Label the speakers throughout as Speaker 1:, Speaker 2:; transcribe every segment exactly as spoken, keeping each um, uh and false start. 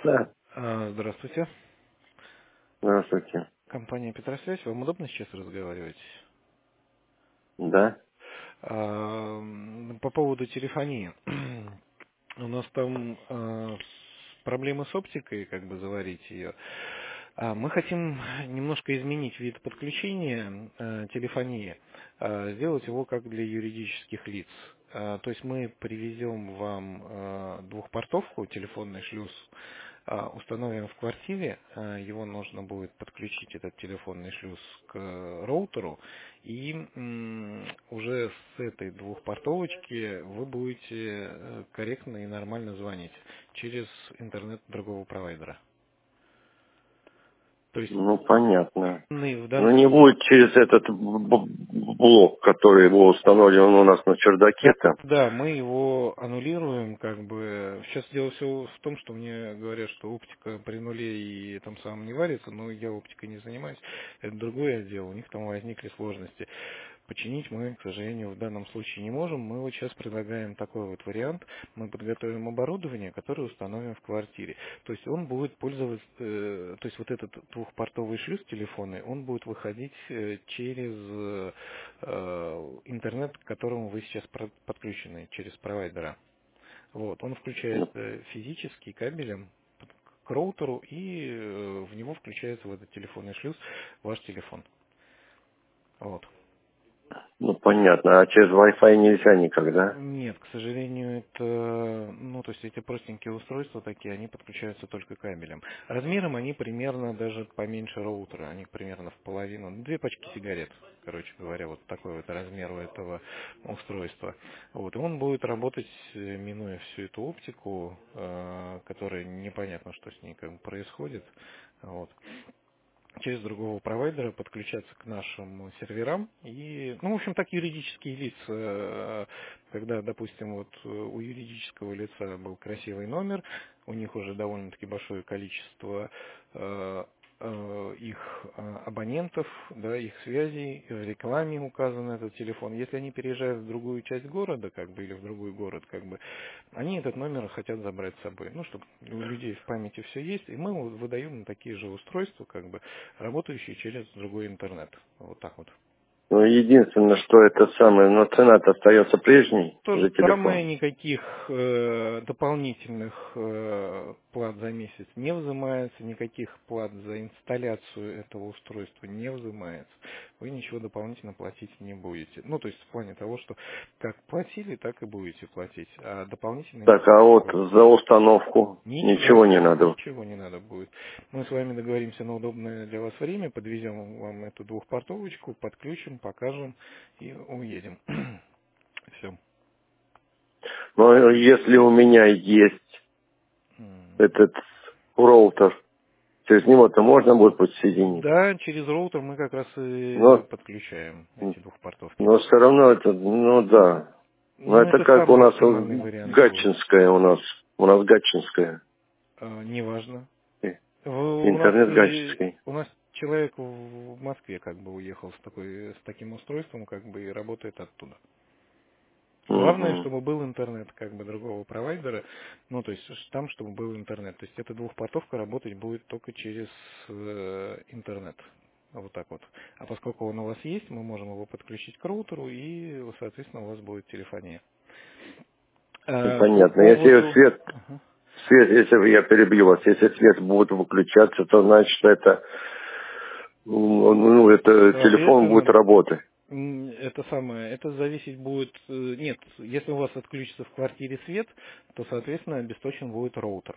Speaker 1: Да,
Speaker 2: А, Здравствуйте.
Speaker 1: здравствуйте.
Speaker 2: Компания Петросвязь. Вам удобно сейчас разговаривать?
Speaker 1: Да.
Speaker 2: А, м, По поводу телефонии. У нас там а, с- проблемы с оптикой, как бы заварить ее. А, Мы хотим немножко изменить вид подключения э, телефонии, а, сделать его как для юридических лиц. А, То есть мы привезем вам э, двухпортовку, телефонный шлюз, а, установим в квартире, а, его нужно будет подключить, этот телефонный шлюз, к роутеру, и м, уже с этой двухпортовочки вы будете э, корректно и нормально звонить через интернет другого провайдера. То есть
Speaker 1: Ну, понятно.
Speaker 2: данные в
Speaker 1: Но
Speaker 2: данном
Speaker 1: не будет через этот б- б- блок, который его установлен у нас на
Speaker 2: Да,
Speaker 1: чердаке-то.
Speaker 2: да, мы его аннулируем, как бы. Сейчас дело все в том, что мне говорят, что оптика при нуле и там самом не варится, но я оптикой не занимаюсь. Это другой отдел, у них там возникли сложности. Починить мы, к сожалению, в данном случае не можем. Мы вот сейчас предлагаем такой вот вариант. Мы подготовим оборудование, которое установим в квартире. То есть он будет пользоваться, э, то есть вот этот двухпортовый шлюз телефонный, он будет выходить э, через э, э, интернет, к которому вы сейчас про- подключены, через провайдера. Вот. Он
Speaker 1: Ну,
Speaker 2: включается физически кабелем к роутеру, и э, в него включается в этот телефонный шлюз ваш телефон. Вот.
Speaker 1: ну, понятно. А через Wi-Fi нельзя никогда.
Speaker 2: Нет, к сожалению, это, ну, то есть эти простенькие устройства такие, они подключаются только кабелем. Размером они примерно даже поменьше роутера, они примерно в половину, ну, две пачки сигарет, короче говоря, вот такой вот размер у этого устройства. Вот, и он будет работать, э, минуя всю эту оптику, э, которая непонятно, что с ней как бы происходит. Вот, через другого провайдера подключаться к нашим серверам. И, ну, в общем, так юридические лица, э, когда, допустим, вот э, у юридического лица был красивый номер, у них уже довольно-таки большое количество э, э, их э, абонентов, да, их связей, в рекламе указан этот телефон. Если они переезжают в другую часть города, как бы, или в другой город, как бы, они этот номер хотят забрать с собой. Ну, чтобы у людей в памяти все есть, и мы вот выдаем на такие же устройства, как бы, работающие через другой интернет. Вот так вот.
Speaker 1: Ну, единственное, что это самое, но цена-то остается прежней
Speaker 2: То же
Speaker 1: за
Speaker 2: самое,
Speaker 1: телефон.
Speaker 2: никаких э, дополнительных э, плат за месяц не взимается, никаких плат за инсталляцию этого устройства не взимается. Вы ничего дополнительно платить не будете. Ну, то есть в плане того, что как платили, так и будете платить. А дополнительно
Speaker 1: Так, а вот
Speaker 2: ничего.
Speaker 1: за установку
Speaker 2: Ничего,
Speaker 1: ничего не надо.
Speaker 2: ничего не надо будет. Мы с вами договоримся на удобное для вас время, подвезем вам эту двухпортовочку, подключим, покажем и уедем. Все.
Speaker 1: Но если у меня есть этот роутер, через него-то можно будет подсоединить.
Speaker 2: Да, через роутер мы как раз и
Speaker 1: Но,
Speaker 2: подключаем эти двухпортовки.
Speaker 1: но все равно это, ну да. Ну
Speaker 2: Ну,
Speaker 1: это
Speaker 2: это
Speaker 1: как у
Speaker 2: самый
Speaker 1: нас
Speaker 2: оптимальный
Speaker 1: вот
Speaker 2: вариант будет.
Speaker 1: гатчинская у нас. У нас гатчинская.
Speaker 2: А, неважно.
Speaker 1: И-
Speaker 2: В- У нас
Speaker 1: Интернет
Speaker 2: э,
Speaker 1: гатчинский.
Speaker 2: у нас человек в Москве как бы уехал с такой с таким устройством, как бы и работает оттуда. Главное,
Speaker 1: Угу.
Speaker 2: чтобы был интернет как бы другого провайдера, ну то есть ш- там, чтобы был интернет. То есть эта двухпортовка работать будет только через э, интернет. Вот так вот. А поскольку он у вас есть, мы можем его подключить к роутеру, и, соответственно, у вас будет телефония.
Speaker 1: Ну,
Speaker 2: Э, по
Speaker 1: понятно. Если
Speaker 2: поводу...
Speaker 1: свет,
Speaker 2: Ага.
Speaker 1: свет, если я перебью вас, если свет будет выключаться, то значит это, ну, ну, это телефон будет
Speaker 2: Соответственно,
Speaker 1: работать.
Speaker 2: м, это самое, это зависеть будет... э, Нет, если у вас отключится в квартире свет, то, соответственно, обесточен будет роутер.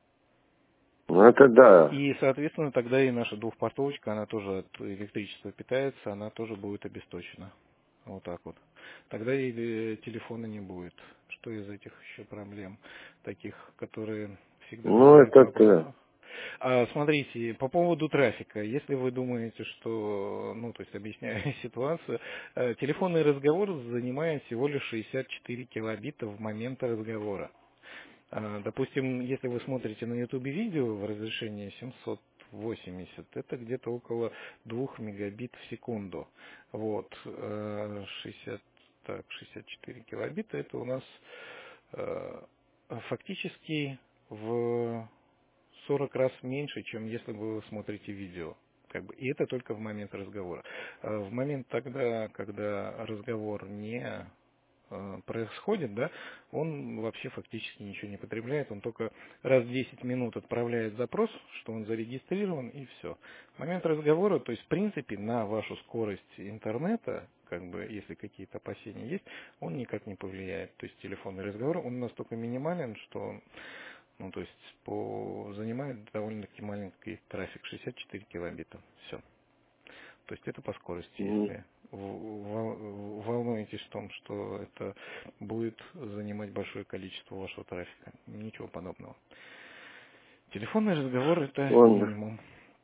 Speaker 1: Ну это да.
Speaker 2: И, соответственно, тогда и наша двухпортовочка, она тоже от электричества питается, она тоже будет обесточена. Вот так вот. Тогда и э, телефона не будет. Что из этих еще проблем? Таких, которые всегда
Speaker 1: Ну
Speaker 2: вызывают
Speaker 1: это да.
Speaker 2: вопросы. А, смотрите, по поводу трафика. Если вы думаете, что, ну, то есть объясняя ситуацию, э, телефонный разговор занимает всего лишь шестьдесят четыре килобита в момент разговора. А, Допустим, если вы смотрите на ютубе видео в разрешении семьсот восемьдесят, это где-то около двух мегабит в секунду. Вот. э, шестьдесят, так, шестьдесят четыре килобита, это у нас э, фактически в сорок раз меньше, чем если вы смотрите видео. Как бы, и это только в момент разговора. В момент тогда, когда разговор не происходит, да, он вообще фактически ничего не потребляет, он только раз в десять минут отправляет запрос, что он зарегистрирован, и все. В момент разговора, то есть в принципе на вашу скорость интернета, как бы, если какие-то опасения есть, он никак не повлияет. То есть телефонный разговор, он настолько минимален, что, ну, то есть по, занимает довольно-таки маленький трафик, шестьдесят четыре килобита. Все. То есть это по скорости. Если вы волнуетесь в том, что это будет занимать большое количество вашего трафика, ничего подобного. Телефонный разговор это
Speaker 1: Ладно.
Speaker 2: минимум.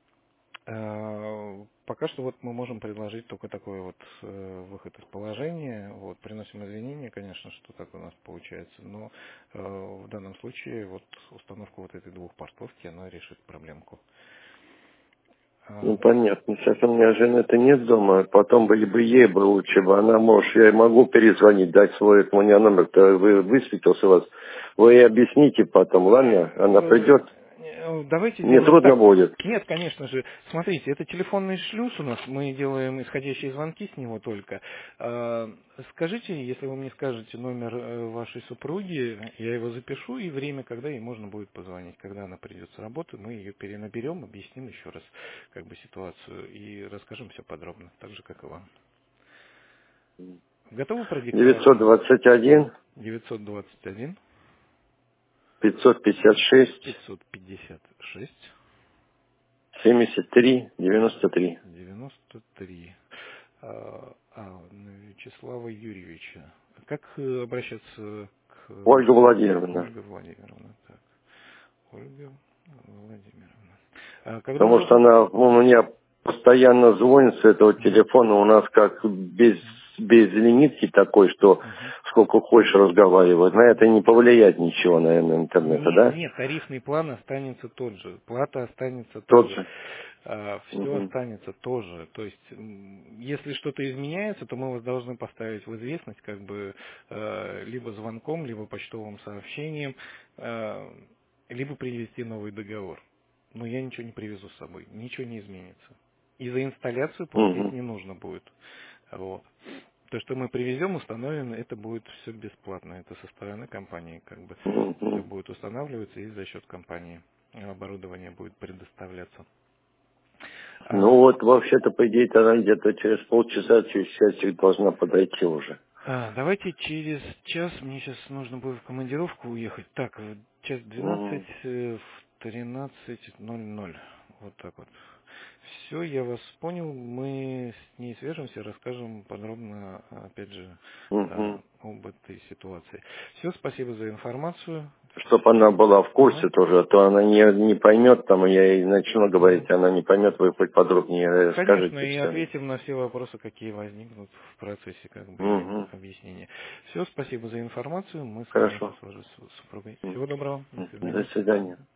Speaker 2: Пока что вот мы можем предложить только такой вот выход из положения. Вот, приносим извинения, конечно, что так у нас получается, но в данном случае вот установка вот этой двухпортовки, она решит проблемку.
Speaker 1: Ну, понятно. Сейчас у меня жены-то нет дома, потом бы либо ей бы лучше бы, она, может, я могу перезвонить, дать свой, у меня номер, то вы высветился у вас. Вы ей объясните потом, ладно? Она придет,
Speaker 2: Давайте
Speaker 1: мне
Speaker 2: сделаем
Speaker 1: трудно
Speaker 2: так.
Speaker 1: будет.
Speaker 2: Нет, конечно же. Смотрите, это телефонный шлюз у нас. Мы делаем исходящие звонки с него только. Скажите, если вы мне скажете номер вашей супруги, я его запишу, и время, когда ей можно будет позвонить. Когда она придет с работы, мы ее перенаберем, объясним еще раз как бы ситуацию и расскажем все подробно, так же, как и вам. Готовы продиктовать?
Speaker 1: девятьсот двадцать один
Speaker 2: девятьсот двадцать один
Speaker 1: пятьсот пятьдесят шесть
Speaker 2: пятьсот пятьдесят шесть
Speaker 1: семьдесят три девяносто три.
Speaker 2: девяносто три. А, а, Вячеслава Юрьевича. Как э, обращаться к...
Speaker 1: Ольга Владимировна.
Speaker 2: Ольга Владимировна. Так. Ольга Владимировна. А когда
Speaker 1: Потому
Speaker 2: уже...
Speaker 1: что она у меня постоянно звонит с этого телефона, у нас как без, без лимитки такой, что сколько хочешь разговаривать. На это не повлияет ничего, наверное, интернета,
Speaker 2: Нет,
Speaker 1: да?
Speaker 2: нет, тарифный план останется тот же, плата останется
Speaker 1: Тот
Speaker 2: тоже,
Speaker 1: же.
Speaker 2: все
Speaker 1: Угу.
Speaker 2: останется тоже. То есть, м, если что-то изменяется, то мы вас должны поставить в известность, как бы э, либо звонком, либо почтовым сообщением, э, либо привести новый договор. Но я ничего не привезу с собой, ничего не изменится. И за инсталляцию платить
Speaker 1: Угу.
Speaker 2: не нужно будет. Вот. То, что мы привезем, установим, это будет все бесплатно. Это со стороны компании, как бы все
Speaker 1: Угу.
Speaker 2: будет устанавливаться и за счет компании оборудование будет предоставляться.
Speaker 1: Ну
Speaker 2: А,
Speaker 1: вот, вообще-то, по идее, она где-то через полчаса, через часик должна подойти уже.
Speaker 2: а, давайте через час, мне сейчас нужно будет в командировку уехать. Так, в час двенадцать,
Speaker 1: Угу.
Speaker 2: э, в тринадцать ноль ноль. Вот так вот. Все, я вас понял. Мы с ней свяжемся, расскажем подробно, опять же,
Speaker 1: Угу.
Speaker 2: а, об этой ситуации. Все, спасибо за информацию.
Speaker 1: Чтобы она была в
Speaker 2: Ага.
Speaker 1: курсе тоже, а то она не, не поймет, там, я ей начну говорить,
Speaker 2: Мгм.
Speaker 1: она не поймет, вы хоть подробнее
Speaker 2: Конечно,
Speaker 1: расскажете
Speaker 2: и
Speaker 1: все.
Speaker 2: ответим на все вопросы, какие возникнут в процессе как бы
Speaker 1: Угу.
Speaker 2: объяснения. Все, спасибо за информацию. Мы с вами, я
Speaker 1: Хорошо.
Speaker 2: сейчас свяжусь с супругой.
Speaker 1: М.
Speaker 2: Всего доброго. До
Speaker 1: М. До
Speaker 2: свидания.
Speaker 1: свидания.